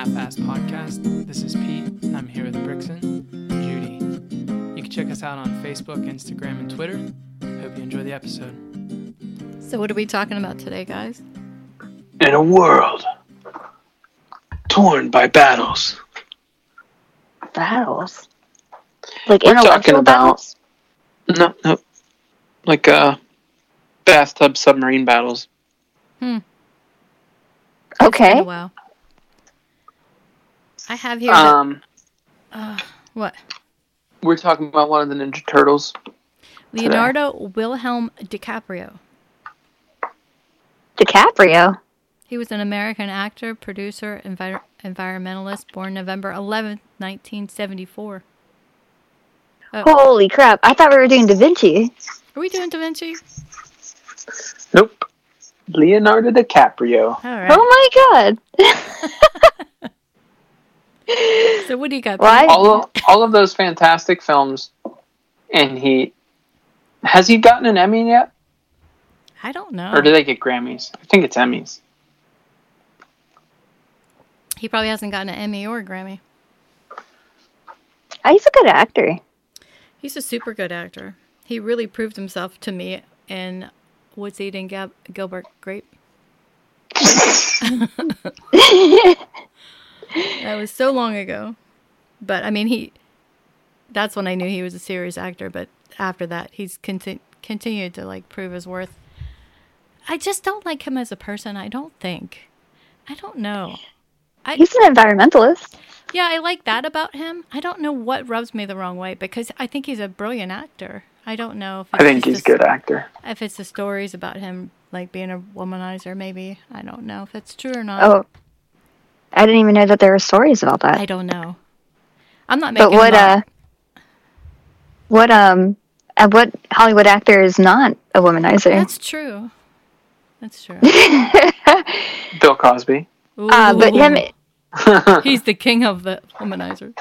Half-Assed Podcast. This is Pete, and I'm here with Brixton and Judy. You can check us out on Facebook, Instagram, and Twitter. Hope you enjoy the episode. So what are we talking about today, guys? In a world torn by battles. Battles? Like We're intellectual talking about- battles? No. Like bathtub submarine battles. Okay. Wow. I have here. What? We're talking about one of the Ninja Turtles. Leonardo Wilhelm DiCaprio. DiCaprio? He was an American actor, producer, environmentalist, born November 11th, 1974. Holy crap. I thought we were doing Da Vinci. Are we doing Da Vinci? Nope. Leonardo DiCaprio. All right. Oh my god. So what do you got? Why? All of those fantastic films, and has he gotten an Emmy yet? I don't know. Or do they get Grammys? I think it's Emmys. He probably hasn't gotten an Emmy or a Grammy. He's a good actor. He's a super good actor. He really proved himself to me in What's Eating Gilbert Grape. That was so long ago. But, I mean, that's when I knew he was a serious actor. But after that, he's continued to, prove his worth. I just don't like him as a person, I don't think. I don't know. He's an environmentalist. Yeah, I like that about him. I don't know what rubs me the wrong way, because I think he's a brilliant actor. I don't know if it's I think he's a good actor. If it's the stories about him, being a womanizer, maybe. I don't know if it's true or not. Oh. I didn't even know that there were stories about that. I don't know. I'm not making But what Hollywood actor is not a womanizer? That's true. That's true. Bill Cosby. But him... He's the king of the womanizer.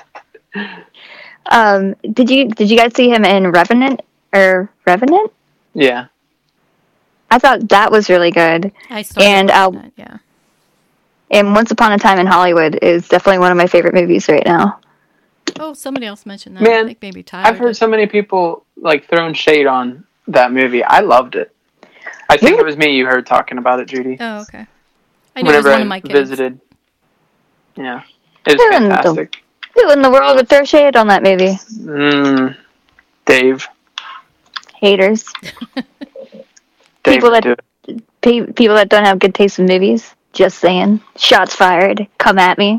Did you guys see him in Revenant? Yeah. I thought that was really good. I started watching that, yeah. And Once Upon a Time in Hollywood is definitely one of my favorite movies right now. Oh, somebody else mentioned that. Man, I think maybe Tyler I've heard so many people throwing shade on that movie. I loved it. I think it was me you heard talking about it, Judy. Oh, okay. I knew it was one of my kids. Visited. Yeah. It was fantastic. Who in the world would throw shade on that movie? Dave. Haters. Dave people that don't have good taste in movies. Just saying. Shots fired. Come at me.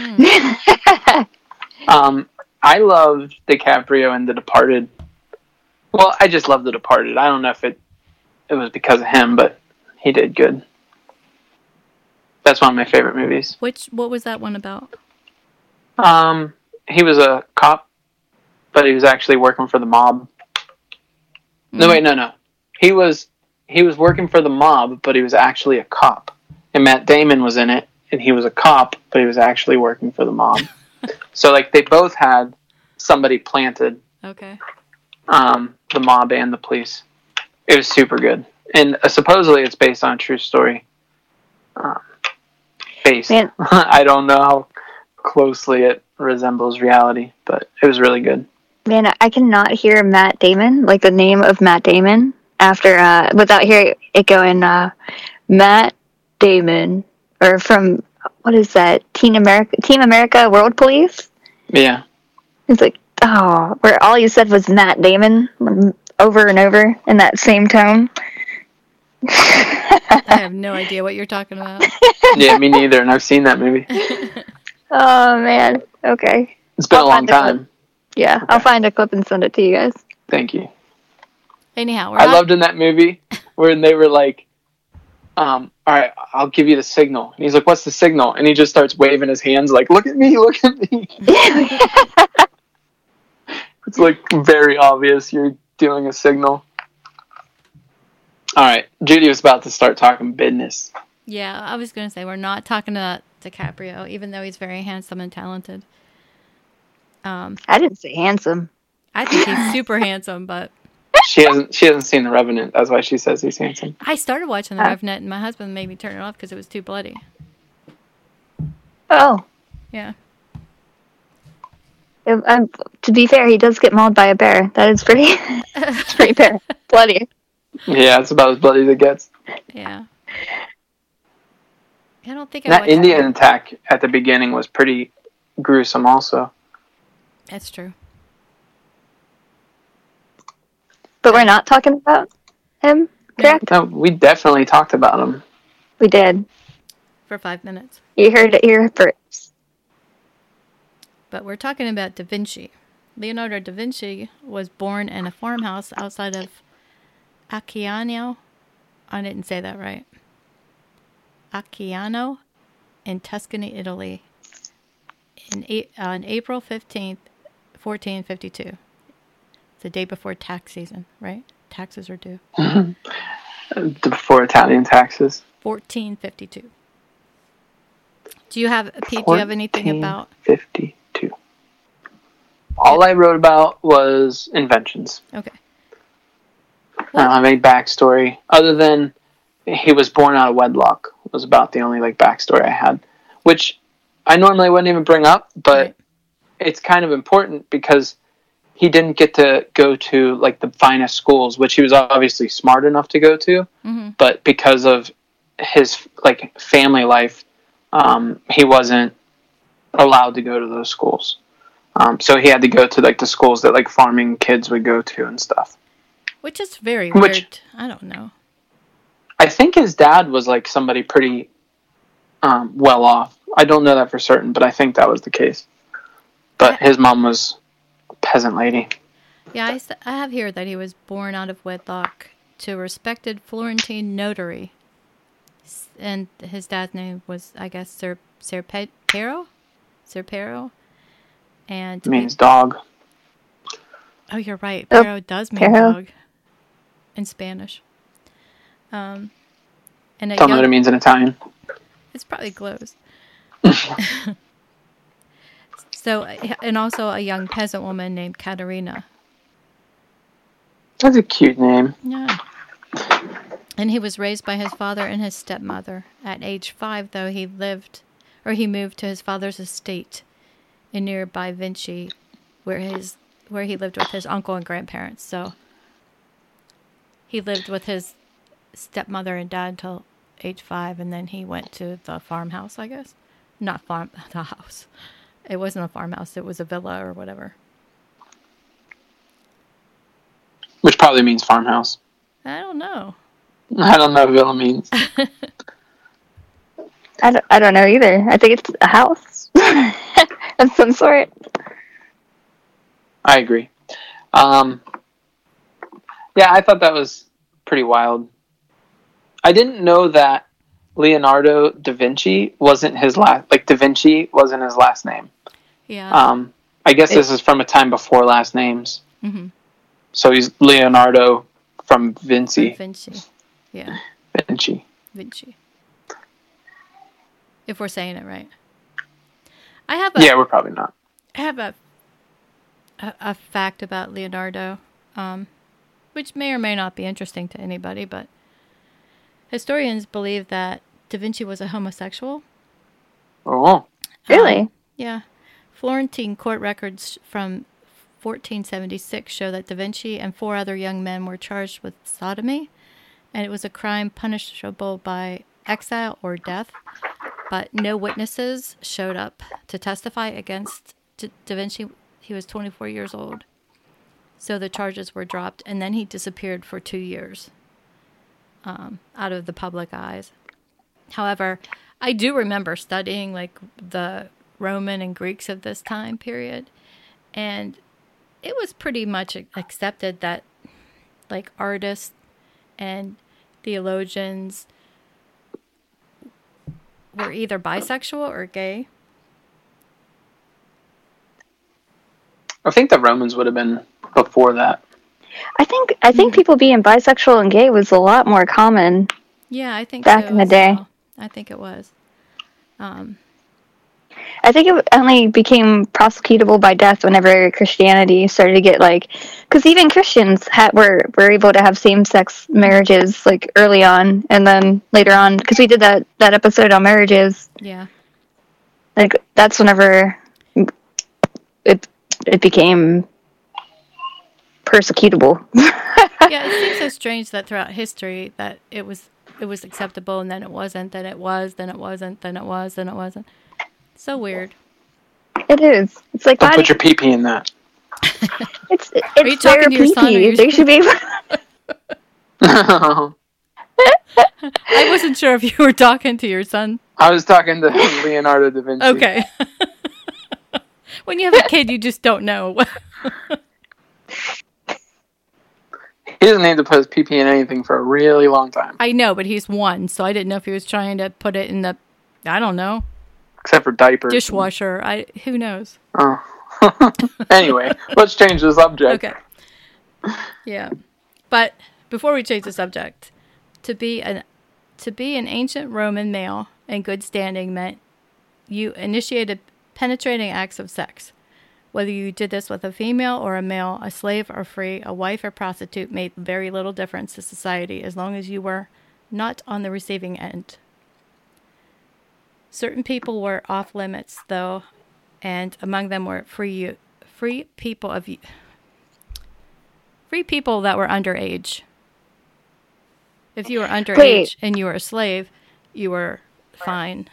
I loved DiCaprio in The Departed. Well, I just love The Departed. I don't know if it was because of him, but he did good. That's one of my favorite movies. What was that one about? He was a cop, but he was actually working for the mob. No, wait, no. He was working for the mob, but he was actually a cop. And Matt Damon was in it, and he was a cop, but he was actually working for the mob. So, they both had somebody planted. Okay. The mob and the police. It was super good. And supposedly it's based on a true story. Man. I don't know how closely it resembles reality, but it was really good. Man, I cannot hear Matt Damon, the name of Matt Damon, without hearing it going, Matt Damon, or from, what is that, Team America World Police? Yeah. It's where all you said was Matt Damon over and over in that same tone. I have no idea what you're talking about. Yeah, me neither, and I've seen that movie. Oh, man. Okay. It's been a long time. Yeah, okay. I'll find a clip and send it to you guys. Thank you. Anyhow, I loved in that movie when they were all right, I'll give you the signal. And he's like, what's the signal? And he just starts waving his hands look at me, look at me. It's very obvious you're doing a signal. All right, Judy was about to start talking business. Yeah, I was going to say, we're not talking about DiCaprio, even though he's very handsome and talented. I didn't say handsome. I think he's super handsome, but... She hasn't seen The Revenant. That's why she says he's handsome. I started watching The Revenant, and my husband made me turn it off because it was too bloody. Oh. Yeah. To be fair, he does get mauled by a bear. That is pretty, it's pretty bloody. Yeah, it's about as bloody as it gets. Yeah. I don't think I That watched Indian attack at the beginning was pretty gruesome also. That's true. But we're not talking about him, correct? No, we definitely talked about him. We did. For 5 minutes. You heard it here first. But we're talking about Da Vinci. Leonardo da Vinci was born in a farmhouse outside of Acciano. I didn't say that right. Acciano in Tuscany, Italy on April 15th, 1452. The day before tax season, right? Taxes are due. Before Italian taxes. 1452. Do you have, Pete, do you have anything about... 1452. All I wrote about was inventions. Okay. I don't have any backstory other than he was born out of wedlock. Was about the only backstory I had, which I normally wouldn't even bring up, but Right. It's kind of important because he didn't get to go to the finest schools, which he was obviously smart enough to go to, but because of his family life, he wasn't allowed to go to those schools. So he had to go to the schools that farming kids would go to and stuff. Which is very weird. I don't know. I think his dad was somebody pretty well off. I don't know that for certain, but I think that was the case. But his mom was a peasant lady. Yeah, I have here that he was born out of wedlock to a respected Florentine notary. And his dad's name was, I guess, Serpero? And It means dog. Oh, you're right. Oh, Pero does mean Pero. dog in Spanish. And a Tell me what it means in Italian. It's probably close. So, and also a young peasant woman named Caterina. That's a cute name. Yeah. And he was raised by his father and his stepmother. At age 5, though, he moved to his father's estate in nearby Vinci, where he lived with his uncle and grandparents. So he lived with his stepmother and dad until age 5, and then he went to the farmhouse, I guess. The house. It wasn't a farmhouse. It was a villa or whatever. Which probably means farmhouse. I don't know. I don't know what villa means. I don't know either. I think it's a house of some sort. I agree. Yeah, I thought that was pretty wild. I didn't know that Leonardo da Vinci wasn't his last. Da Vinci wasn't his last name. Yeah. I guess this is from a time before last names. Mm-hmm. So he's Leonardo from Vinci. Vinci. Yeah. Vinci. If we're saying it right. I we're probably not. I have a fact about Leonardo, which may or may not be interesting to anybody, but historians believe that Da Vinci was a homosexual. Oh. Really? Yeah. Florentine court records from 1476 show that Da Vinci and 4 other young men were charged with sodomy, and it was a crime punishable by exile or death, but no witnesses showed up to testify against Da Vinci. He was 24 years old. So the charges were dropped, and then he disappeared for 2 years out of the public eyes. However, I do remember studying the Roman and Greeks of this time period, and it was pretty much accepted that artists and theologians were either bisexual or gay. I think the Romans would have been before that. I think people being bisexual and gay was a lot more common. Yeah, I think back so in the as day. well. I think it was. I think it only became prosecutable by death whenever Christianity started to get because even Christians were able to have same-sex marriages early on, and then later on, because we did that episode on marriages. Yeah. Like that's whenever it became persecutable. Yeah, it seems so strange that throughout history that it was acceptable and then it wasn't, then it was, then it wasn't, then it was, then it wasn't. So weird. It is. It's like, Don't why put your pee-pee in that. it's you talking their to your son or pee-pee. your- They should be. I wasn't sure if you were talking to your son. I was talking to Leonardo da Vinci. Okay. When you have a kid, you just don't know. He doesn't need to put his pee-pee in anything for a really long time. I know, but he's one, so I didn't know if he was trying to put it in the, I don't know, Except for diapers. dishwasher. Who knows? Oh. Anyway, let's change the subject. Okay. Yeah. But before we change the subject, to be an ancient Roman male in good standing meant you initiated penetrating acts of sex. Whether you did this with a female or a male, a slave or free, a wife or prostitute made very little difference to society as long as you were not on the receiving end. Certain people were off limits, though, and among them were free people that were underage. If you were underage Wait. and you were a slave, you were fine.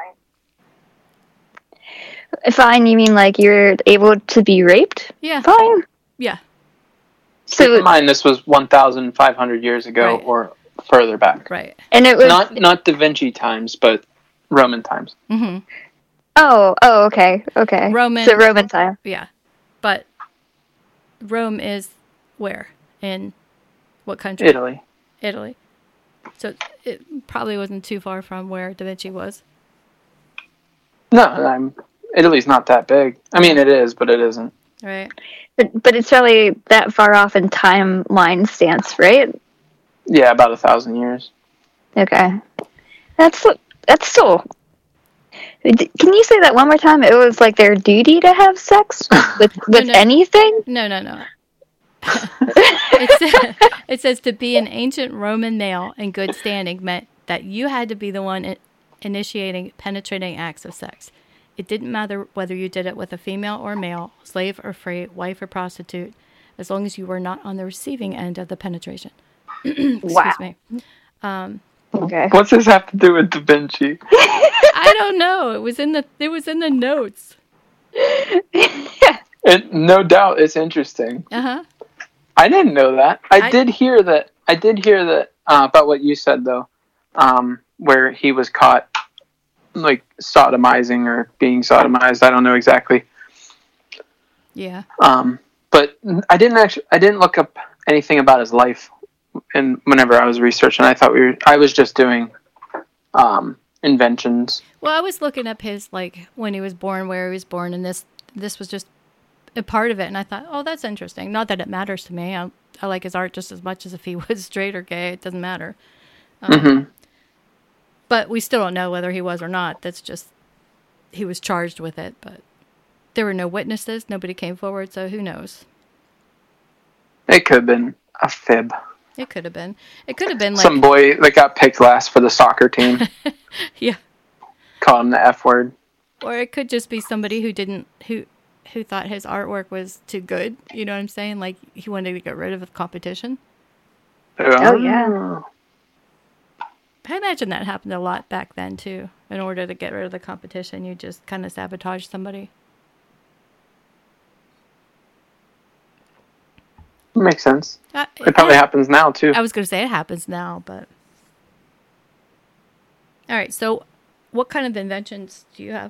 Fine, you mean like you're able to be raped? Yeah. Fine. Yeah. Keep So in mind, this was 1,500 years ago Right. or further back. Right. and it was Not Da Vinci times, but Roman times. Mm-hmm. oh, okay. Roman- So Roman time. Yeah. But Rome is where? In what country? Italy. Italy. So it probably wasn't too far from where Da Vinci was. No, Italy's not that big. I mean, it is, but it isn't. Right. But it's really that far off in timeline stance, right? Yeah, about 1,000 years. Okay. That's still. Can you say that one more time? It was like their duty to have sex with No. anything? No. It says to be an ancient Roman male in good standing meant that you had to be the one initiating penetrating acts of sex. It didn't matter whether you did it with a female or male, slave or free, wife or prostitute, as long as you were not on the receiving end of the penetration. Excuse me. Okay. What's this have to do with Da Vinci? I don't know. It was in the notes. No doubt, it's interesting. Uh-huh. I didn't know that. I did hear that about what you said though, where he was caught like sodomizing or being sodomized. I don't know exactly. Yeah. But I didn't look up anything about his life. And whenever I was researching, I was just doing inventions. Well, I was looking up his, like, when he was born, where he was born, and this was just a part of it. And I thought, oh, that's interesting. Not that it matters to me. I like his art just as much as if he was straight or gay. It doesn't matter. But we still don't know whether he was or not. That's just, he was charged with it. But there were no witnesses. Nobody came forward. So who knows? It could have been a fib. It could have been. It could have been like... Some boy that got picked last for the soccer team. Yeah. Called him the F word. Or it could just be somebody who thought his artwork was too good. You know what I'm saying? Like, he wanted to get rid of the competition. Oh, yeah. I imagine that happened a lot back then, too. In order to get rid of the competition, you just kind of sabotage somebody. Makes sense. It It probably happens now, too. I was going to say it happens now, but... All right, so what kind of inventions do you have?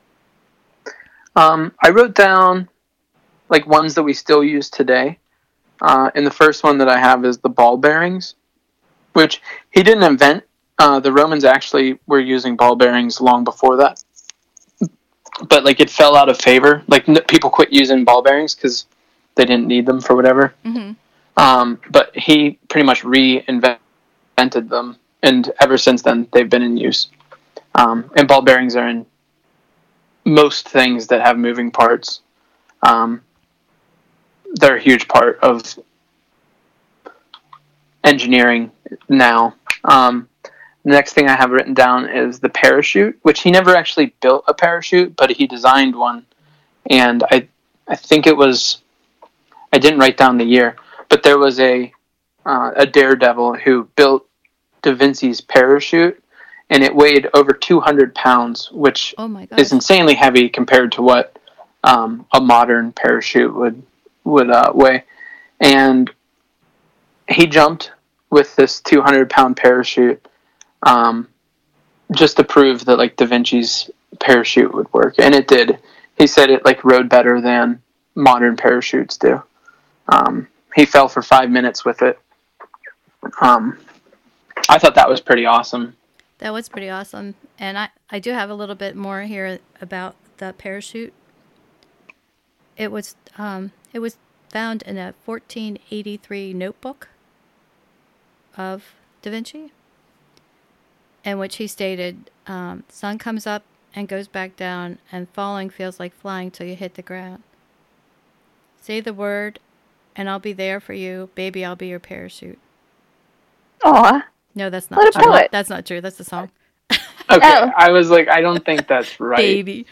I wrote down like ones that we still use today. And the first one that I have is the ball bearings, which he didn't invent. The Romans actually were using ball bearings long before that. But like it fell out of favor. Like people quit using ball bearings because they didn't need them for whatever. Mm-hmm. But he pretty much reinvented them. And ever since then, they've been in use. And ball bearings are in most things that have moving parts. They're a huge part of engineering now. The next thing I have written down is the parachute, which he never actually built a parachute, but he designed one. And I think it was, I didn't write down the year, but there was a daredevil who built Da Vinci's parachute, and it weighed over 200 pounds, which is insanely heavy compared to what a modern parachute would weigh. And he jumped with this 200-pound parachute just to prove that like Da Vinci's parachute would work, and it did. He said it like rode better than modern parachutes do. He fell for 5 minutes with it. I thought that was pretty awesome. That was pretty awesome. And I do have a little bit more here about the parachute. It was found in a 1483 notebook of Da Vinci, in which he stated, sun comes up and goes back down, and falling feels like flying till you hit the ground. Say the word, and I'll be there for you. Baby, I'll be your parachute. Aw. No, that's not What a true. poet. That's not true. That's the song. Okay, Oh. I was like, I don't think that's right. Baby.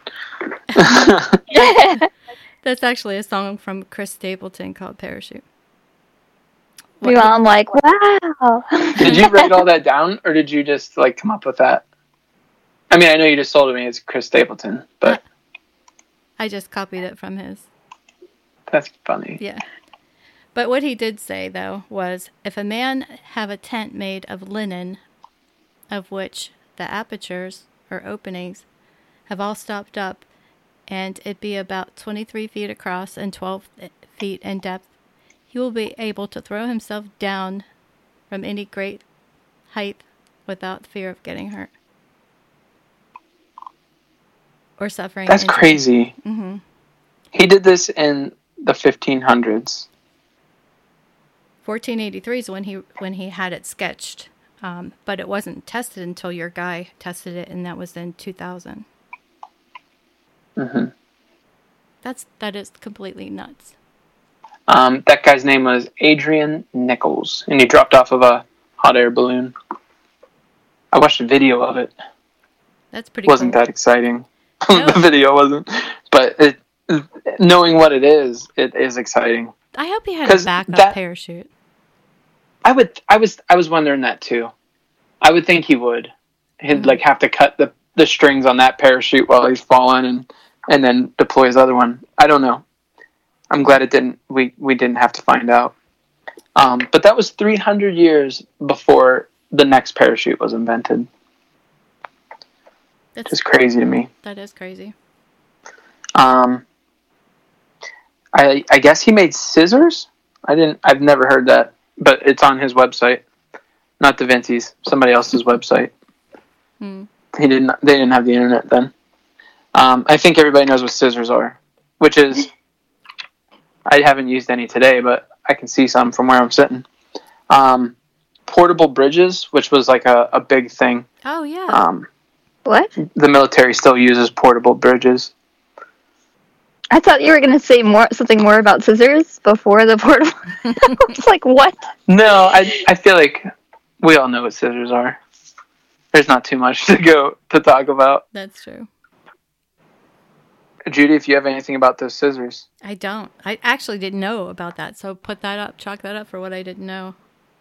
That's actually a song from Chris Stapleton called Parachute. Meanwhile, I'm like, wow. Did you write all that down, or did you just like come up with that? I mean, I know you just told me it's Chris Stapleton, but I just copied it from his. that's funny. Yeah. But what he did say, though, was, if a man have a tent made of linen, of which the apertures, or openings, have all stopped up, and it be about 23 feet across and 12 feet in depth, he will be able to throw himself down from any great height without fear of getting hurt. Or suffering. That's crazy. Mm-hmm. He did this in the 1500s. 1483 is when he had it sketched, but it wasn't tested until your guy tested it, and that was in 2000. Mm-hmm. That is completely nuts. That guy's name was Adrian Nichols, and he dropped off of a hot air balloon. I watched a video of it. That's pretty. Wasn't cool. that exciting? No. The video wasn't, but knowing what it is exciting. I hope he had a backup parachute. I was wondering that too. I would think he would. He'd like have to cut the strings on that parachute while he's falling and then deploy his other one. I don't know. I'm glad it didn't. We didn't have to find out. But that was 300 years before the next parachute was invented. That's just crazy to me. That is crazy. I guess he made scissors. I've never heard that, but it's on his website, not Da Vinci's, somebody else's website. They didn't have the internet then. I think everybody knows what scissors are, which is, I haven't used any today, but I can see some from where I'm sitting. Portable bridges, which was like a big thing. Oh yeah. What? The military still uses portable bridges. I thought you were going to say something more about scissors before the portable. I was like, what? No, I feel like we all know what scissors are. There's not too much to talk about. That's true. Judy, if you have anything about those scissors. I don't. I actually didn't know about that, so put that up, chalk that up for what I didn't know.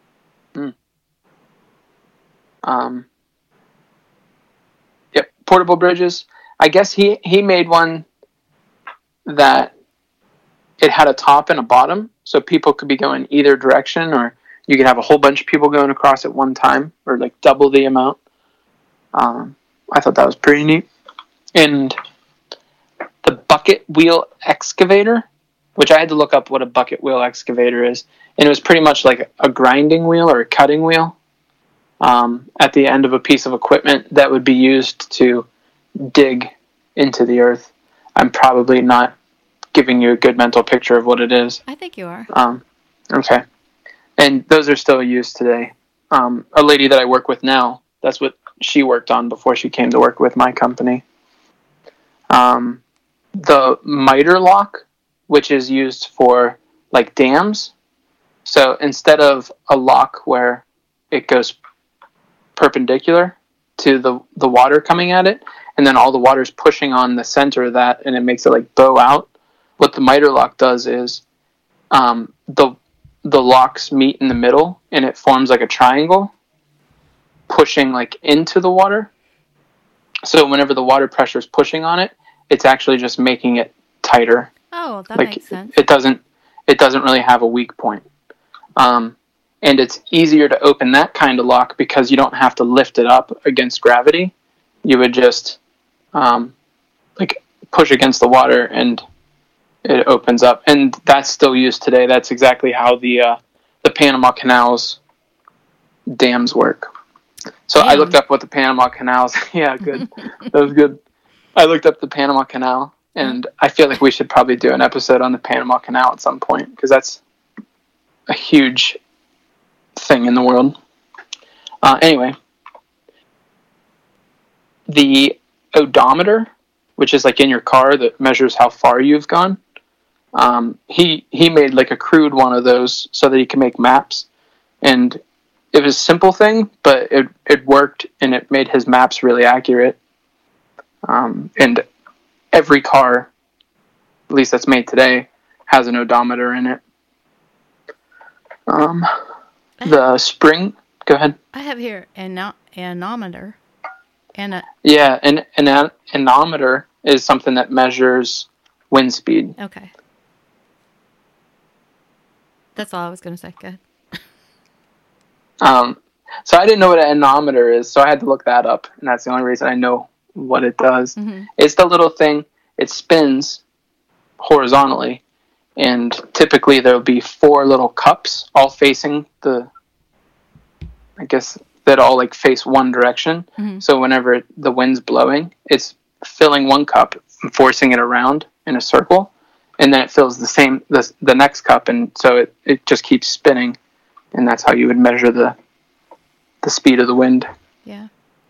Yep, portable bridges. I guess he made one that it had a top and a bottom, so people could be going either direction, or you could have a whole bunch of people going across at one time, or like double the amount. I thought that was pretty neat. And the bucket wheel excavator, which I had to look up what a bucket wheel excavator is, and it was pretty much like a grinding wheel or a cutting wheel at the end of a piece of equipment that would be used to dig into the earth. I'm probably not giving you a good mental picture of what it is. I think you are. Okay. And those are still used today. A lady that I work with now, that's what she worked on before she came to work with my company. The miter lock, which is used for like dams. So instead of a lock where it goes perpendicular to the water coming at it, and then all the water's pushing on the center of that, and it makes it like bow out. What the miter lock does is the locks meet in the middle, and it forms like a triangle, pushing like into the water. So whenever the water pressure is pushing on it, it's actually just making it tighter. Oh, that Like makes sense. it doesn't really have a weak point. And it's easier to open that kind of lock because you don't have to lift it up against gravity. You would just like push against the water and it opens up. And that's still used today. That's exactly how the Panama Canal's dams work. So I looked up what the Panama Canal's... Yeah, good. That was good. I looked up the Panama Canal, and I feel like we should probably do an episode on the Panama Canal at some point, because that's a huge thing in the world. Anyway, the odometer, which is like in your car that measures how far you've gone, he made like a crude one of those so that he can make maps, and it was a simple thing, but it worked, and it made his maps really accurate. And every car, at least that's made today, has an odometer in it. The spring... Go ahead. I have here anemometer. Yeah, an anemometer is something that measures wind speed. Okay. That's all I was going to say. Go ahead. So I didn't know what an anemometer is, so I had to look that up, and that's the only reason I know what it does. Mm-hmm. It's the little thing, it spins horizontally, and typically there'll be 4 little cups all facing I guess that all like face one direction. Mm-hmm. So whenever the wind's blowing, it's filling one cup and forcing it around in a circle, and then it fills the next cup, and so it just keeps spinning, and that's how you would measure the speed of the wind. Yeah.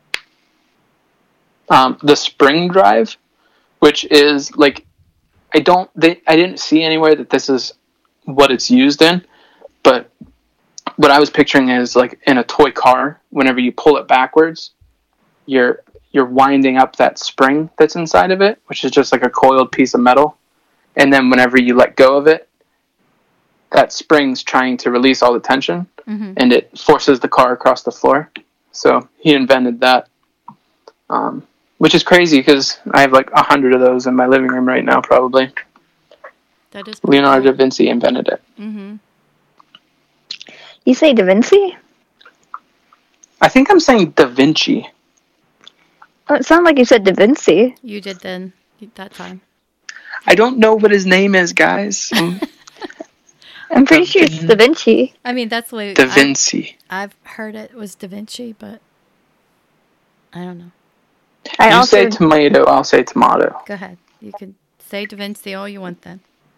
The spring drive, which is like, I didn't see anywhere that this is what it's used in, but what I was picturing is like in a toy car, whenever you pull it backwards, you're winding up that spring that's inside of it, which is just like a coiled piece of metal. And then whenever you let go of it, that spring's trying to release all the tension, Mm-hmm. and it forces the car across the floor. So he invented that, which is crazy because I have like 100 of those in my living room right now, probably. That is Leonardo da Vinci invented it. Mm-hmm. You say Da Vinci? I think I'm saying Da Vinci. Oh, it sounded like you said Da Vinci. You did then that time. I don't know what his name is, guys. I'm pretty sure it's Da Vinci. I mean, that's the way Da Vinci. I've heard it was Da Vinci, but I don't know. You say tomato, I'll say tomato. Go ahead. You can say Da Vinci all you want then.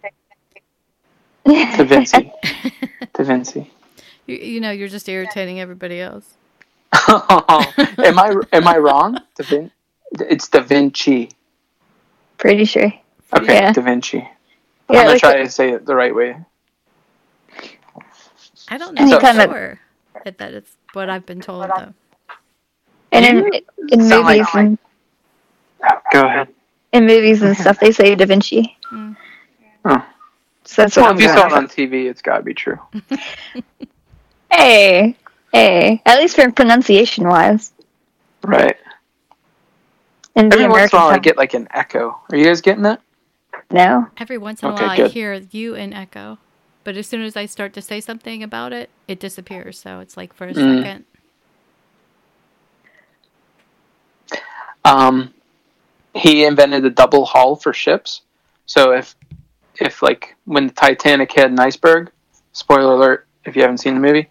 Da Vinci. Da Vinci. You know, you're just irritating everybody else. Am I wrong? It's Da Vinci. Pretty sure. Okay, Yeah. Da Vinci. Yeah, I'm gonna like try to say it the right way. I don't Any know kind of- for sure that it's what I've been told, though. And in Sound movies like- and Go ahead. in movies and stuff, they say Da Vinci. Oh. So that's Well, what if you I'm saw it going on TV, it's gotta be true. Hey, at least for pronunciation wise. Right. In the Every once in American a while, I tongue. get like an echo. Are you guys getting that? No. Every once in a Okay, while, I good. hear you in echo. But as soon as I start to say something about it, it disappears. So it's like for a second. He invented the double hull for ships. So if like when the Titanic hit an iceberg, spoiler alert if you haven't seen the movie,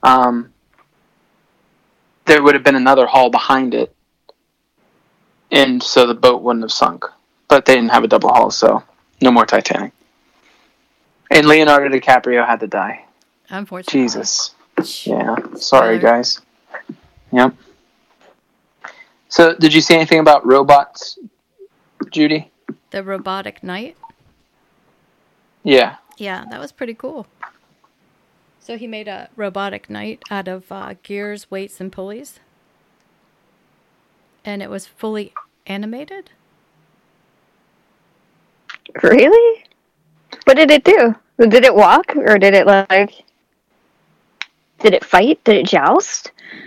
there would have been another hull behind it, and so the boat wouldn't have sunk. But they didn't have a double hull, so no more Titanic. And Leonardo DiCaprio had to die. Unfortunately. Jesus. Yeah. Sorry, guys. Yep. So, did you see anything about robots, Judy? The robotic knight. Yeah. Yeah, that was pretty cool. So he made a robotic knight out of gears, weights, and pulleys. and it was fully animated. Really? What did it do? Did it walk, or did it did it fight? Did it joust?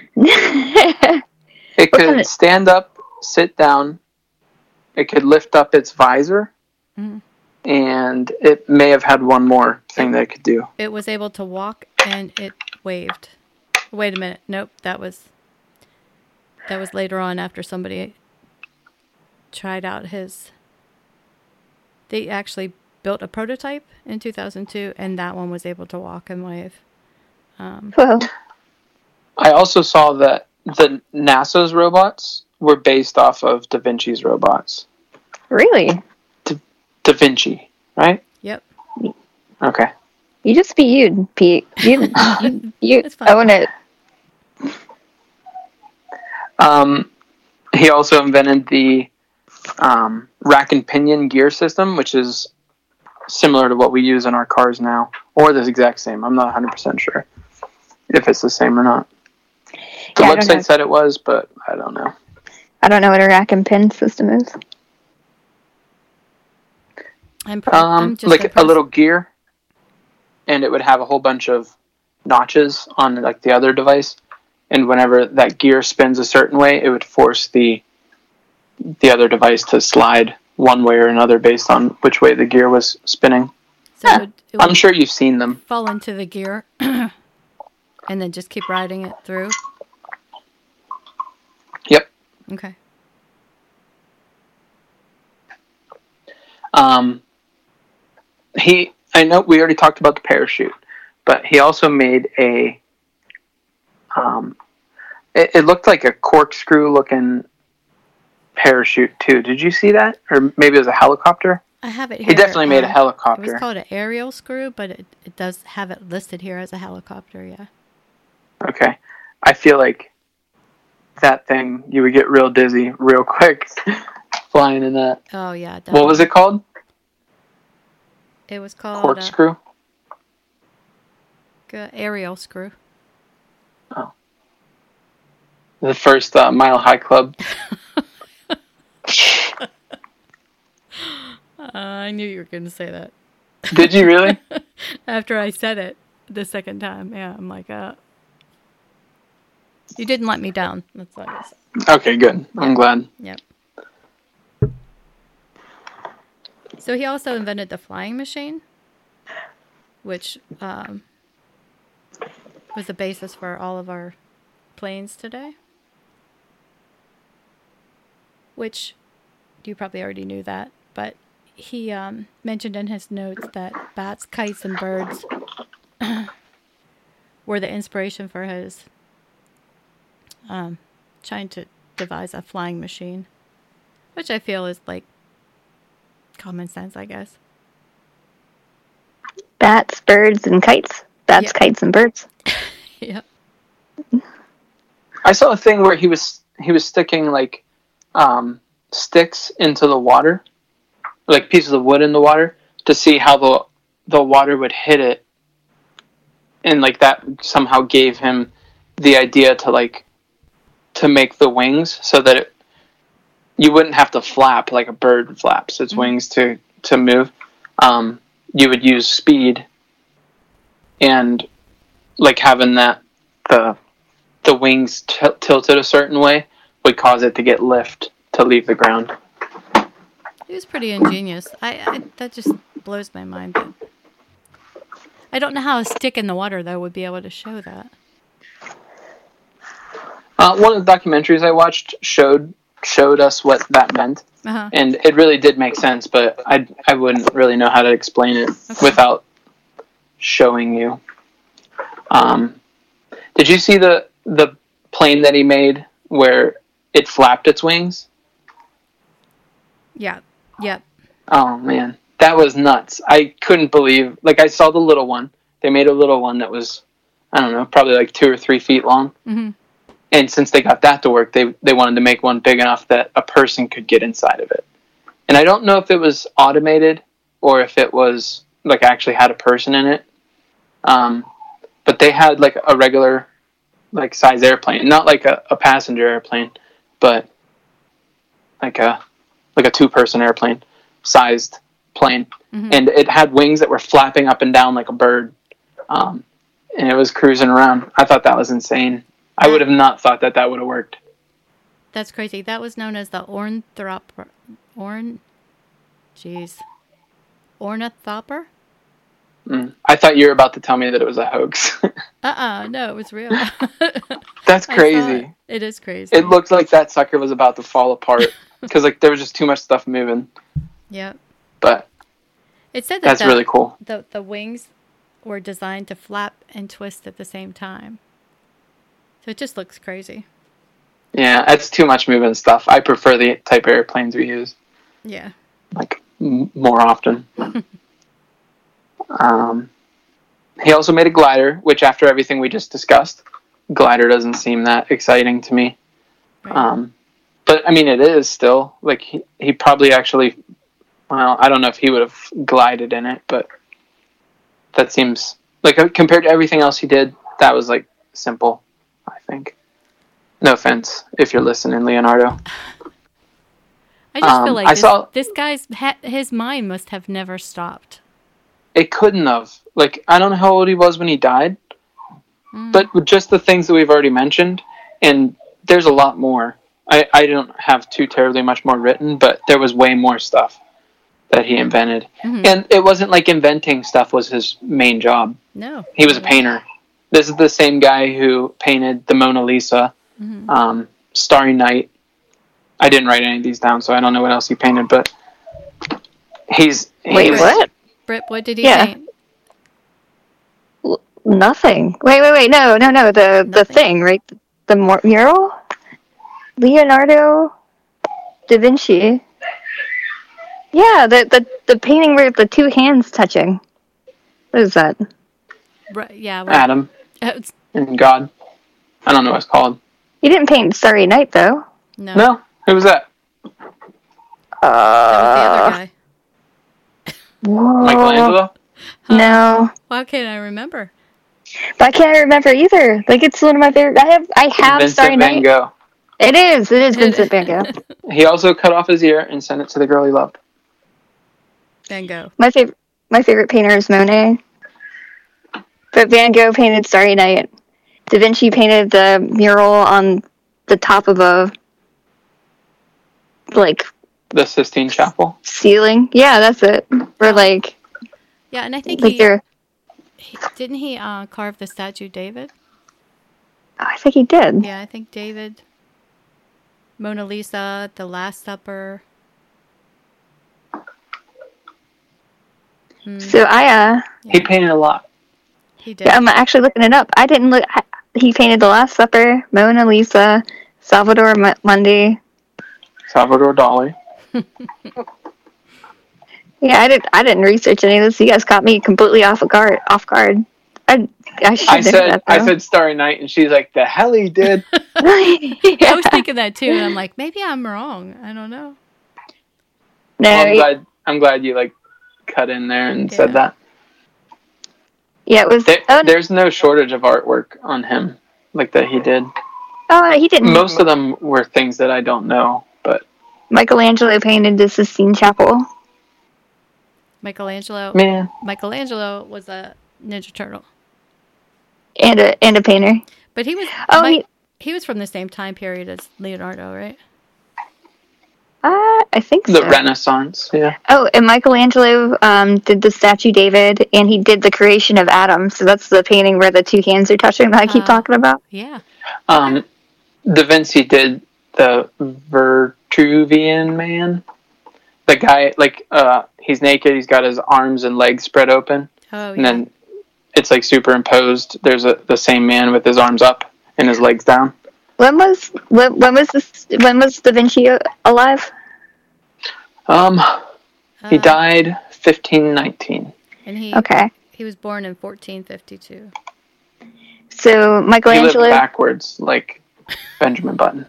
It could stand up, sit down. It could lift up its visor. Mm. And it may have had one more thing that it could do. It was able to walk, and it waved. Wait a minute. Nope, that was later on after somebody tried out his... They actually built a prototype in 2002, and that one was able to walk and wave. Well, I also saw that the NASA's robots were based off of Da Vinci's robots. really? Da Vinci, right? Yep. Okay. You just be you, Pete. You It's fine. own it. He also invented the rack and pinion gear system, which is similar to what we use in our cars now, or the exact same. I'm not 100% sure if it's the same or not. The Yeah, I don't know. website said it was, but I don't know. I don't know what a rack and pin system is. I'm just Like a impressed. little gear, and it would have a whole bunch of notches on like the other device, and whenever that gear spins a certain way, it would force the other device to slide one way or another based on which way the gear was spinning. So it would I'm sure you've seen them. fall into the gear, and then just keep riding it through. Yep. Okay. I know we already talked about the parachute, but he also made a, it looked like a corkscrew looking parachute too. Did you see that? Or maybe it was a helicopter? I have it here. He definitely made a It helicopter. was called an aerial screw, but it does have it listed here as a helicopter, yeah. Okay. I feel like that thing, you would get real dizzy real quick flying in that. Oh, yeah. Definitely. What was it called? It was called Corkscrew? aerial screw. Oh. The first Mile High Club. I knew you were going to say that. Did you really? After I said it the second time, yeah, I'm like, you didn't let me down. That's what I was. Okay, good. I'm glad. Yep. So he also invented the flying machine, which was the basis for all of our planes today. Which you probably already knew that, but he mentioned in his notes that bats, kites, and birds were the inspiration for his trying to devise a flying machine, which I feel is like common sense, I guess. Bats, birds, and kites. Bats, Yep. kites, and birds. Yep. I saw a thing where he was sticking like sticks into the water, like pieces of wood in the water, to see how the water would hit it, and like that somehow gave him the idea to make the wings so that you wouldn't have to flap like a bird flaps its wings to move. You would use speed, and like having that the wings tilted a certain way would cause it to get lift to leave the ground. He was pretty ingenious. I that just blows my mind. But I don't know how a stick in the water though would be able to show that. One of the documentaries I watched showed us what that meant, Uh-huh. and it really did make sense. But I wouldn't really know how to explain it without showing you. Did you see the plane that he made where it flapped its wings? Yeah. Yep. Oh man, that was nuts. I couldn't believe. Like I saw the little one. They made a little one that was, I don't know, probably like 2 or 3 feet long. Mm-hmm. And since they got that to work, they wanted to make one big enough that a person could get inside of it. And I don't know if it was automated or if it was like actually had a person in it. But they had like a regular like size airplane, not like a passenger airplane, but like a 2-person airplane sized plane, and it had wings that were flapping up and down like a bird, and it was cruising around. I thought that was insane. I would have not thought that would have worked. That's crazy. That was known as the ornithopter. I thought you were about to tell me that it was a hoax. No, it was real. That's crazy. It is crazy. It looked like that sucker was about to fall apart because like there was just too much stuff moving. Yep. But it said that that's really cool. The wings were designed to flap and twist at the same time. So it just looks crazy. Yeah, that's too much moving stuff. I prefer the type of airplanes we use. Yeah. Like more often. He also made a glider, which after everything we just discussed, glider doesn't seem that exciting to me. Right. But I mean, it is still like he probably actually. Well, I don't know if he would have glided in it, but that seems like compared to everything else he did, that was like simple. I think. No offense if you're listening, Leonardo. I just feel like this guy's his mind must have never stopped. It couldn't have. Like, I don't know how old he was when he died, but with just the things that we've already mentioned, and there's a lot more. I don't have too terribly much more written, but there was way more stuff that he invented. And it wasn't like inventing stuff was his main job. No. He was a painter. This is the same guy who painted the Mona Lisa, Starry Night. I didn't write any of these down, so I don't know what else he painted, but Wait, what? Britt, what did he paint? Nothing. Wait. No. The thing, right? The mural? Leonardo da Vinci. Yeah, the painting where the two hands touching. What is that? Right, yeah. Adam and God. I don't know what it's called. You didn't paint Starry Night, though. No. Who was that? That was the other guy. Whoa. Michelangelo? No. Why can't I remember? But I can't remember either. Like, it's one of my favorite. I have Vincent Starry Van Night. Gogh. It is Vincent Van Gogh. He also cut off his ear and sent it to the girl he loved. Van Gogh. My favorite painter is Monet. But Van Gogh painted Starry Night. Da Vinci painted the mural on the top of a the Sistine Chapel ceiling. Yeah, that's it. Or yeah, and I think didn't he carve the statue David? I think he did. Yeah, I think David. Mona Lisa, The Last Supper. So he painted a lot. He did. Yeah, I'm actually looking it up. I didn't look. He painted The Last Supper, Mona Lisa, Salvador Mundi. Salvador Dali. Yeah, I didn't research any of this. You guys caught me completely off guard. I said Starry Night, and she's like, "The hell he did." I was thinking that too, and I'm like, maybe I'm wrong. I don't know. No, well, I'm glad you cut in there and said that. Yeah, it was. There's no shortage of artwork on him that he did. Oh, he didn't. Most of them were things that I don't know, but Michelangelo painted the Sistine Chapel. Michelangelo was a Ninja Turtle. And a painter. But he was he was from the same time period as Leonardo, right? I think so. The Renaissance, yeah. Oh, and Michelangelo did the statue David, and he did the creation of Adam. So that's the painting where the two hands are touching that I keep talking about. Yeah. Da Vinci did the Vitruvian Man. The guy, he's naked, he's got his arms and legs spread open. Oh, yeah. And then it's superimposed. There's the same man with his arms up and his legs down. When was Da Vinci alive? He died 1519. And he was born in 1452. So Michelangelo He lived backwards, like Benjamin Button.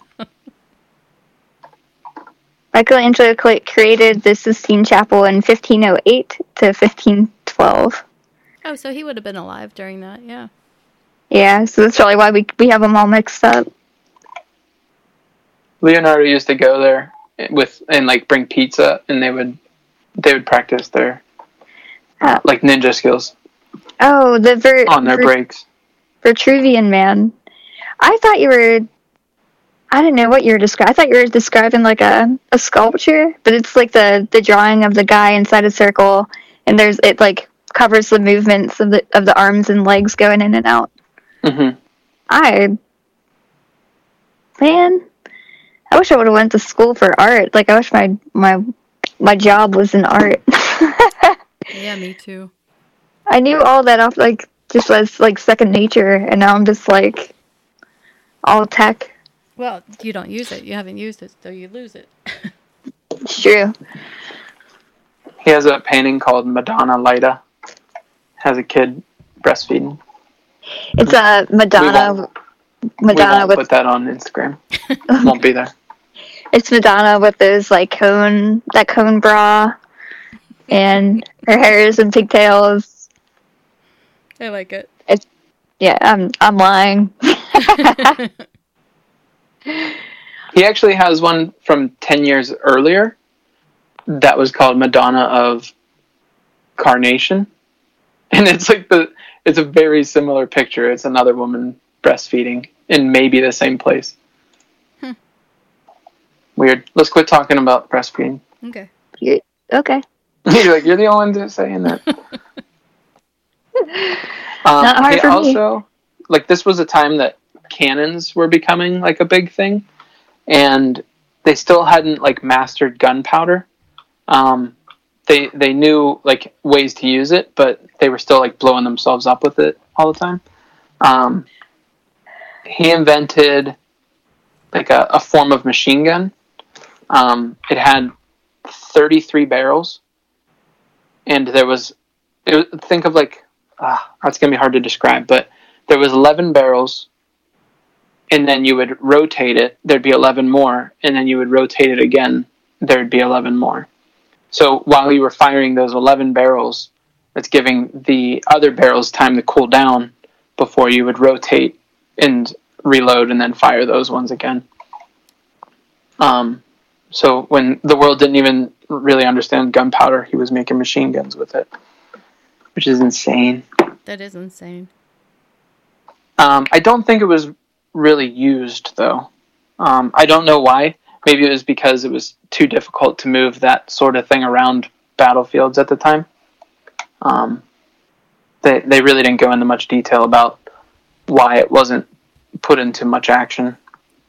Michelangelo created the Sistine Chapel in 1508 to 1512. Oh, so he would have been alive during that, yeah. Yeah, so that's probably why we have them all mixed up. Leonardo used to go there and like bring pizza, and they would practice their like ninja skills. Oh, the on their breaks. Vitruvian Man. I thought you were. I didn't know what you were describing. I thought you were describing like a sculpture, but it's like the drawing of the guy inside a circle, and it like covers the movements of the arms and legs going in and out. Mm-hmm. Man, I wish I would have went to school for art. Like, I wish my job was in art. Yeah, me too. I knew all that off, like, just as, like, second nature, and now I'm just, like, all tech. Well, you don't use it. You haven't used it, so you lose it. It's true. He has a painting called Madonna Lida. Has a kid breastfeeding. It's a Madonna. We won't put that on Instagram. Won't be there. It's Madonna with those like cone bra, and her hair is in pigtails. I like it. Yeah, I'm lying. He actually has one from 10 years earlier that was called Madonna of Carnation, and it's like it's a very similar picture. It's another woman breastfeeding in maybe the same place. Weird. Let's quit talking about breastfeeding. Okay. Okay. You're like, you're the only one saying that. Not hard for also, like, this was a time that cannons were becoming like a big thing, and they still hadn't like mastered gunpowder. They knew like ways to use it, but they were still like blowing themselves up with it all the time. He invented like a form of machine gun. It had 33 barrels, and think of like, it's going to be hard to describe, but there was 11 barrels, and then you would rotate it, there'd be 11 more, and then you would rotate it again, there'd be 11 more. So while you were firing those 11 barrels, it's giving the other barrels time to cool down before you would rotate and reload and then fire those ones again. So when the world didn't even really understand gunpowder, he was making machine guns with it, which is insane. That is insane. I don't think it was really used, though. I don't know why. Maybe it was because it was too difficult to move that sort of thing around battlefields at the time. They really didn't go into much detail about why it wasn't put into much action.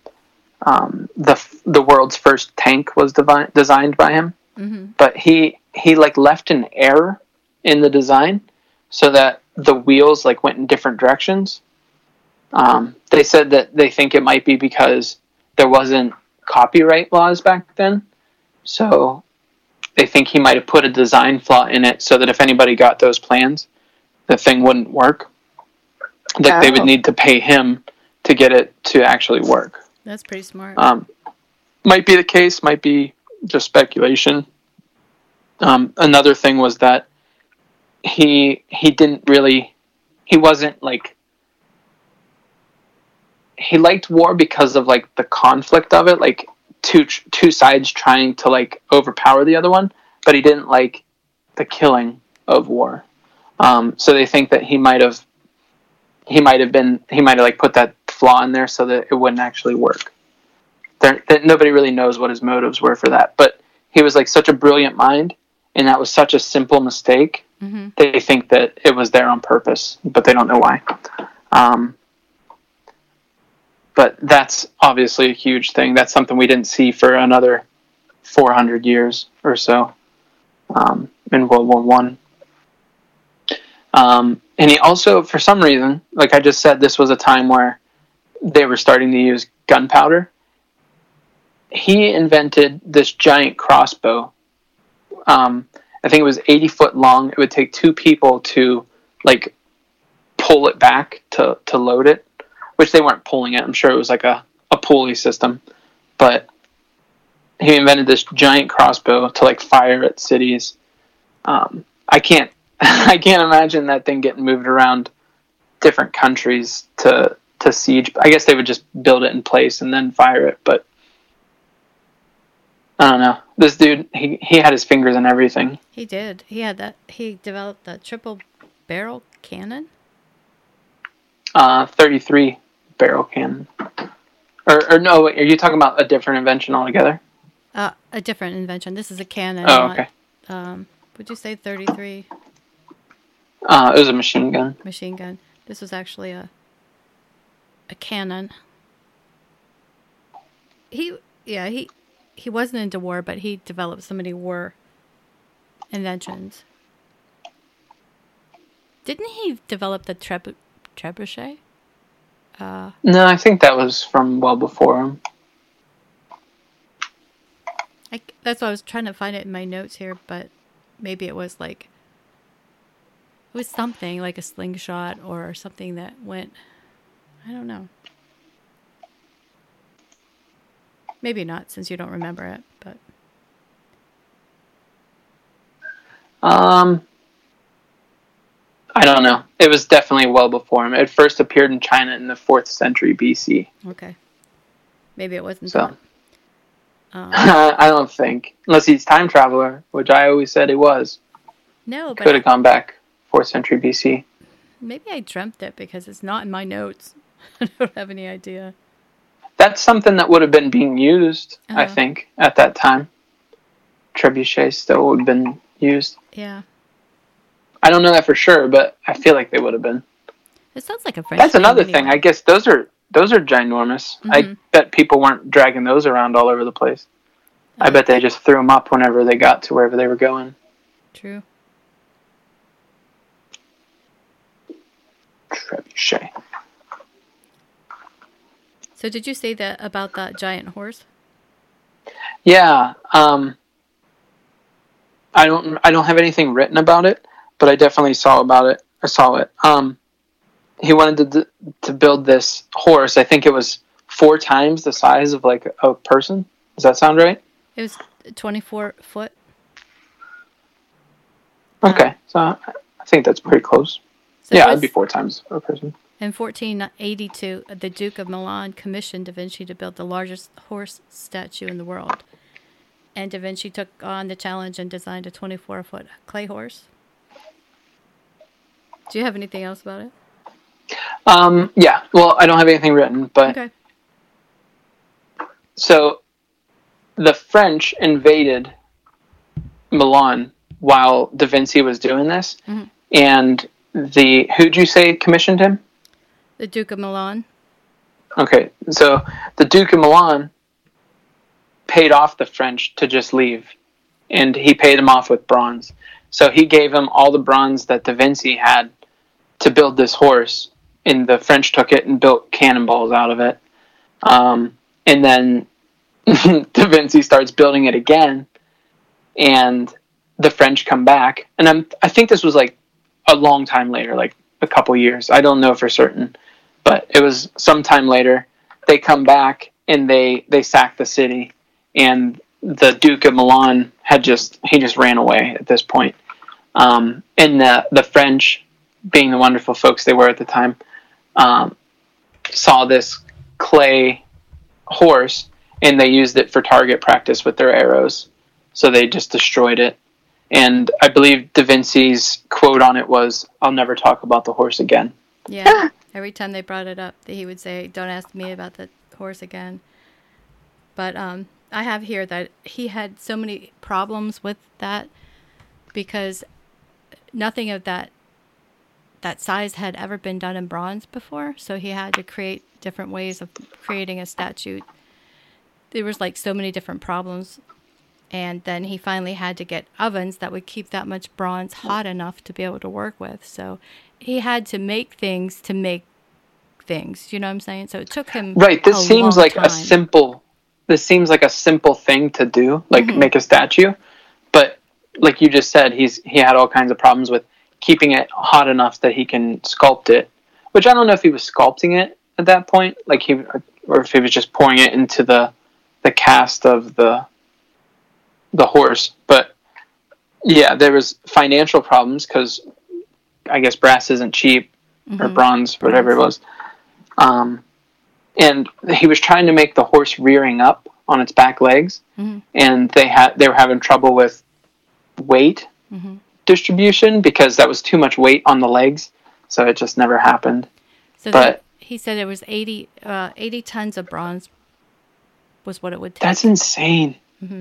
The world's first tank was designed by him, but he like left an error in the design so that the wheels like went in different directions. They said that they think it might be because there wasn't copyright laws back then, so they think he might have put a design flaw in it so that if anybody got those plans, the thing wouldn't work. That they would need to pay him to get it to actually work. That's pretty smart. Might be the case, might be just speculation. Another thing was that he wasn't like, he liked war because of like the conflict of it, like two sides trying to like overpower the other one, but he didn't like the killing of war. So they think that he might have like put that flaw in there so that it wouldn't actually work. Nobody really knows what his motives were for that, but he was like such a brilliant mind, and that was such a simple mistake. They think that it was there on purpose, but they don't know why. But that's obviously a huge thing. That's something we didn't see for another 400 years or so in World War One. And he also, for some reason, like I just said, this was a time where they were starting to use gunpowder. He invented this giant crossbow. I think it was 80 foot long. It would take two people to like pull it back to load it, which they weren't pulling it. I'm sure it was like a pulley system, but he invented this giant crossbow to like fire at cities. I can't imagine that thing getting moved around different countries to siege. I guess they would just build it in place and then fire it, but I don't know. This dude, he had his fingers in everything. He did. He had that. He developed the triple barrel cannon. 33 barrel cannon. Or no, wait, are you talking about a different invention altogether? A different invention. This is a cannon. Oh, okay. Would you say 33 It was a machine gun. machine gun? This was actually a cannon. He wasn't into war, but he developed so many war inventions. Didn't he develop the trebuchet? No, I think that was from well before him. That's why I was trying to find it in my notes here, but maybe it was something like a slingshot or something that went, I don't know. Maybe not, since you don't remember it, but. I don't know. It was definitely well before him. It first appeared in China in the 4th century BC. Okay. Maybe it wasn't So. that. I don't think. Unless he's time traveler, which I always said he was. No, but Could have gone back 4th century BC. maybe I dreamt it because it's not in my notes. I don't have any idea. That's something that would have been being used, I Uh-huh. think, at that time. Trebuchet still would have been used. Yeah. I don't know that for sure, but I feel like they would have been. It sounds like a French That's another name thing. anyway. I guess those are ginormous. I bet people weren't dragging those around all over the place. I bet they just threw them up whenever they got to wherever they were going. True. Trebuchet. So did you say that about that giant horse? Yeah. I don't have anything written about it, but I definitely saw about it. I saw it. He wanted to build this horse. I think it was 4 times the size of like a person. Does that sound right? It was 24 foot. Okay, so I think that's pretty close. So Yeah, it it'd be was- 4 times a person. In 1482, the Duke of Milan commissioned Da Vinci to build the largest horse statue in the world. And Da Vinci took on the challenge and designed a 24-foot clay horse. Do you have anything else about it? Yeah, well, I don't have anything written, but Okay. so the French invaded Milan while Da Vinci was doing this, and who'd you say commissioned him? The Duke of Milan. Okay, so the Duke of Milan paid off the French to just leave, and he paid them off with bronze. So he gave him all the bronze that Da Vinci had to build this horse, and the French took it and built cannonballs out of it. And then Da Vinci starts building it again, and the French come back. And I think this was like a long time later, like a couple years. I don't know for certain, but it was sometime later. They come back and they sack the city, and the Duke of Milan just ran away at this point. And the French, being the wonderful folks they were at the time, saw this clay horse, and they used it for target practice with their arrows. So they just destroyed it. And I believe Da Vinci's quote on it was, "I'll never talk about the horse again." Yeah. Every time they brought it up, he would say, "Don't ask me about the horse again." But I have here that he had so many problems with that because nothing of that size had ever been done in bronze before. So he had to create different ways of creating a statue. There was like so many different problems. And then he finally had to get ovens that would keep that much bronze hot enough to be able to work with. So he had to make things to make things. You know what I'm saying? So it took him Right. This a seems long like time. a simple. This seems like a simple thing to do, like make a statue. But like you just said, he had all kinds of problems with keeping it hot enough that he can sculpt it. Which I don't know if he was sculpting it at that point, or if he was just pouring it into the cast of the horse. But yeah, there was financial problems because I guess brass isn't cheap, or bronze, whatever it was. And he was trying to make the horse rearing up on its back legs, and they were having trouble with weight distribution because that was too much weight on the legs, so it just never happened. So But he said it was 80 tons of bronze was what it would take. that's insane. Yeah.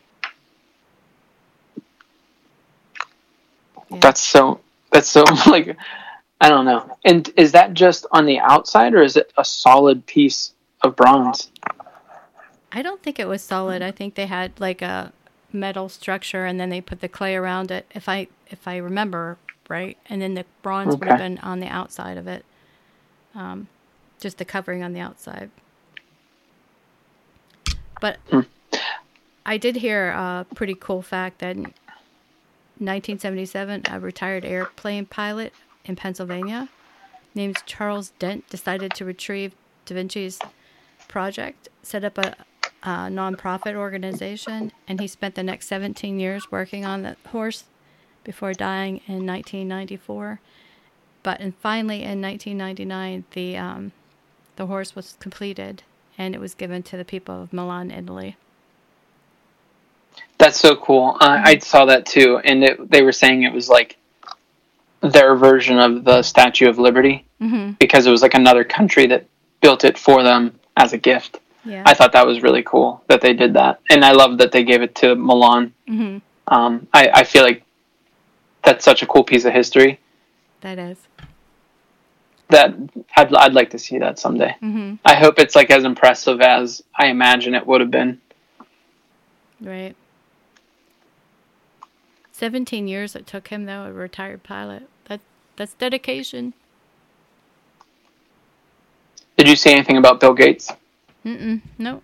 That's so like, I don't know. And is that just on the outside, or is it a solid piece of bronze? I don't think it was solid. I think they had like a metal structure, and then they put the clay around it, if I remember right. And then the bronze would have been on the outside of it, just the covering on the outside. But I did hear a pretty cool fact that in 1977, a retired airplane pilot in Pennsylvania named Charles Dent decided to retrieve Da Vinci's project, set up a non-profit organization, and he spent the next 17 years working on the horse before dying in 1994. And finally in 1999, the horse was completed, and it was given to the people of Milan, Italy. That's so cool. I saw that too, and they were saying it was like their version of the Statue of Liberty, because it was like another country that built it for them as a gift. Yeah. I thought that was really cool that they did that, and I love that they gave it to Milan. I feel like that's such a cool piece of history. That is. That I'd like to see that someday. I hope it's like as impressive as I imagine it would have been. Right. 17 years it took him, though, a retired pilot. That's dedication. Did you say anything about Bill Gates? Nope.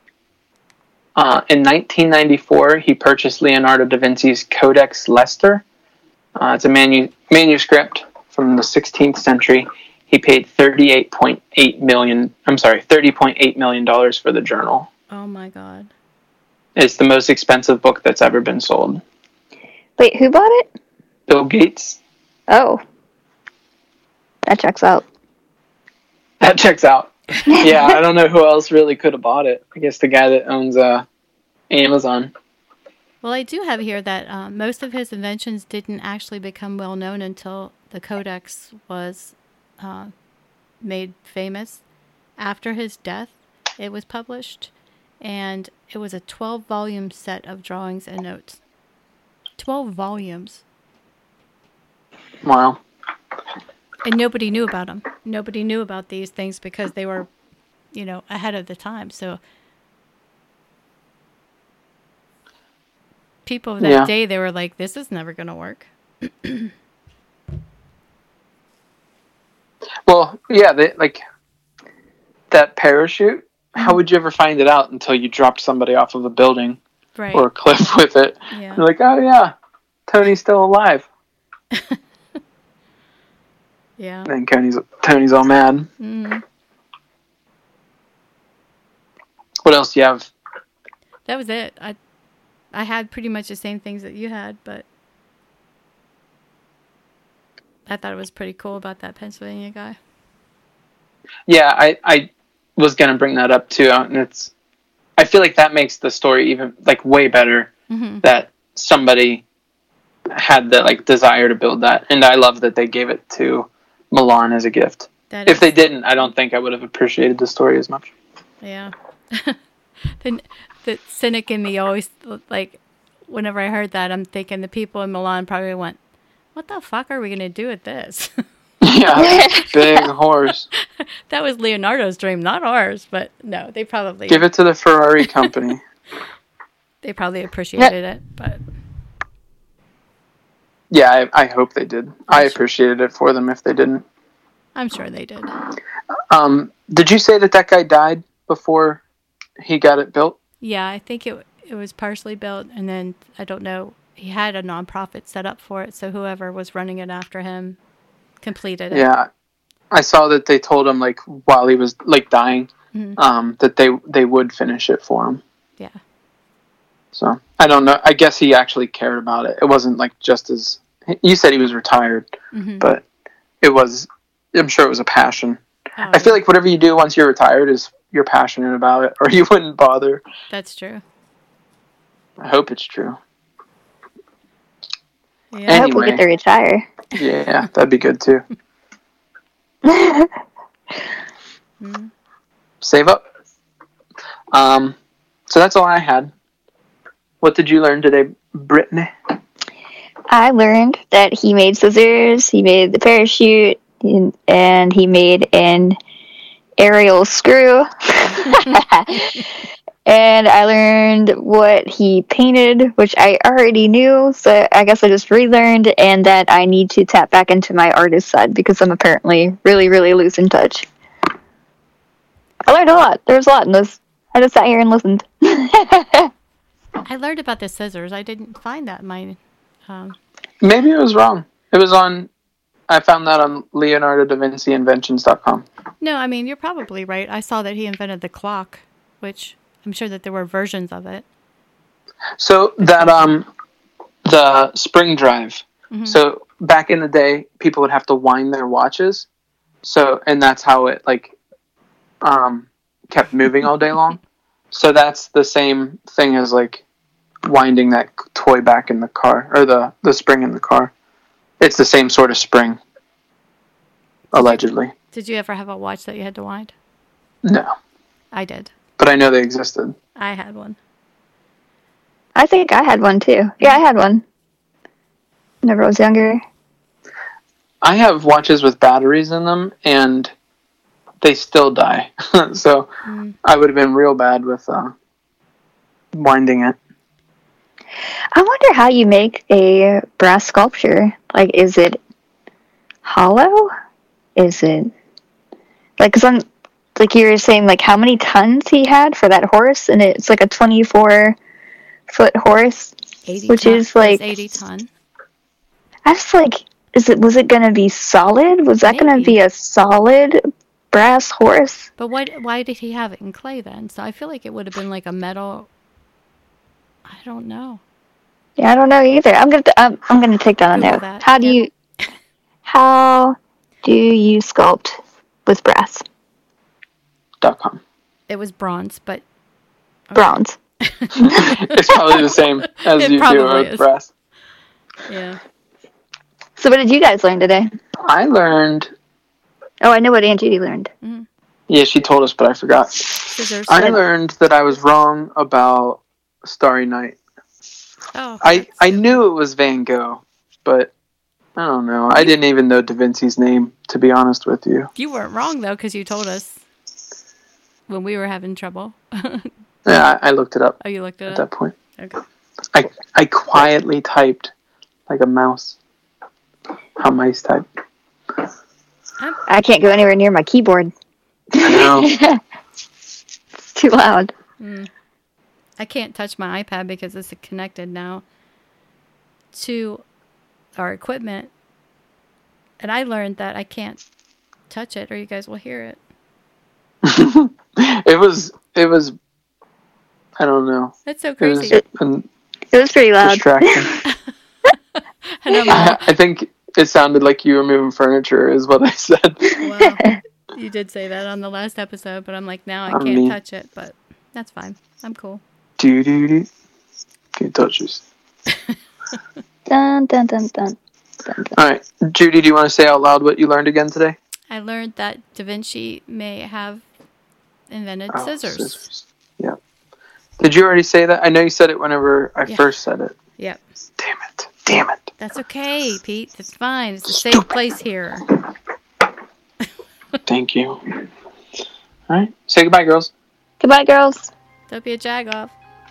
In 1994, he purchased Leonardo da Vinci's Codex Leicester. It's a manuscript from the 16th century. He paid $30.8 million for the journal. Oh my God. It's the most expensive book that's ever been sold. Wait, who bought it? Bill Gates. Oh. That checks out. That checks out. Yeah, I don't know who else really could have bought it. I guess the guy that owns Amazon. Well, I do have here that most of his inventions didn't actually become well known until the Codex was made famous. After his death, it was published, and it was a 12-volume set of drawings and notes. 12 volumes. Wow. And nobody knew about them. Nobody knew about these things because they were, ahead of the time. So people of that day, they were like, this is never going to work. Well, yeah, that parachute, how would you ever find it out until you dropped somebody off of a building or a cliff with it? Yeah. You're like, oh yeah, Tony's still alive. Yeah. And then Tony's all mad. What else do you have? That was it. I had pretty much the same things that you had, but I thought it was pretty cool about that Pennsylvania guy. Yeah, I was going to bring that up too, and I feel like that makes the story even way better, that somebody had the desire to build that, and I love that they gave it to Milan as a gift. If they didn't, I don't think I would have appreciated the story as much. Yeah. The cynic in me always, whenever I heard that, I'm thinking the people in Milan probably went, what the fuck are we going to do with this? Yeah, big horse. That was Leonardo's dream, not ours, but no, they probably... Give it to the Ferrari company. They probably appreciated it, but... Yeah, I hope they did. I appreciated it for them if they didn't. I'm sure they did. Did you say that guy died before he got it built? Yeah, I think it was partially built, and then, I don't know, he had a nonprofit set up for it, so whoever was running it after him completed it. Yeah, I saw that they told him, while he was, dying, that they would finish it for him. Yeah. So, I don't know. I guess he actually cared about it. It wasn't, just as... You said he was retired, but it was... I'm sure it was a passion. I feel like whatever you do once you're retired is you're passionate about it, or you wouldn't bother. That's true. I hope it's true. Yeah. I hope we get to retire. Yeah, that'd be good too. Save up. So that's all I had. What did you learn today, Brittany? I learned that he made scissors, he made the parachute, and he made an aerial screw. And I learned what he painted, which I already knew, so I guess I just relearned, and that I need to tap back into my artist side because I'm apparently really, really loose in touch. I learned a lot. There was a lot in this. I just sat here and listened. I learned about the scissors. I didn't find that in my... Maybe it was wrong. It was on... I found that on LeonardoDaVinciInventions.com. No, I mean, you're probably right. I saw that he invented the clock, which I'm sure that there were versions of it. So that the spring drive. Mm-hmm. So back in the day, people would have to wind their watches. So and that's how it kept moving all day long. So that's the same thing as like winding that toy back in the car, or the spring in the car. It's the same sort of spring, allegedly. Did you ever have a watch that you had to wind? No, I did. but I know they existed. I had one. I think I had one too. Yeah, I had one. Whenever I was younger. I have watches with batteries in them, and they still die. So I would have been real bad with winding it. I wonder how you make a brass sculpture. Like, is it hollow? Is it... Like, cause I'm... Like, you were saying, like, how many tons he had for that horse? And it's, like, a 24-foot horse. 80 which ton. is, like... 80 ton. I was like, was it going to be solid? Was that going to Maybe. be a solid brass horse? But why did he have it in clay then? So I feel like it would have been like a metal... I don't know. Yeah, I don't know either. I'm gonna take down a Google note. that, How do yeah. you sculpt with brass? .com. It was bronze, but... Bronze. It's probably the same as It you do probably with is. brass. Yeah. So what did you guys learn today? I learned... Oh, I know what Aunt Judy learned. Yeah, she told us, but I forgot. Scissors. I learned that I was wrong about Starry Night. Oh, I knew it was Van Gogh, but I don't know. I didn't even know Da Vinci's name, to be honest with you. You weren't wrong, though, because you told us when we were having trouble. Yeah, I looked it up Oh, you looked it at up? that point. Okay. I quietly typed like a mouse. How mice type. I can't go anywhere near my keyboard. I know. It's too loud. I can't touch my iPad because it's connected now to our equipment. And I learned that I can't touch it or you guys will hear it. It was. I don't know. That's so It was crazy. It was pretty loud. distracting. And I'm like, I think it sounded like you were moving furniture, is what I said. wow. You did say that on the last episode, but I'm like, now I I'm can't mean. touch it, but that's fine. I'm cool. Do. Can't touch this. Dun, dun, dun, dun, dun, dun. All right, Judy, do you want to say out loud what you learned again today? I learned that Da Vinci may have invented Oh, scissors. Yeah. Did you already say that? I know you said it whenever I Yeah. first said it. Yep. Damn it. That's okay, Pete. It's fine. It's a safe place here. Thank you. All right. Say goodbye, girls. Goodbye, girls. Don't be a jag-off.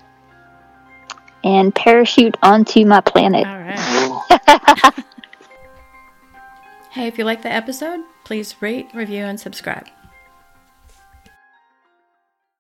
And parachute onto my planet. All right. Oh. Hey, if you like the episode, please rate, review, and subscribe.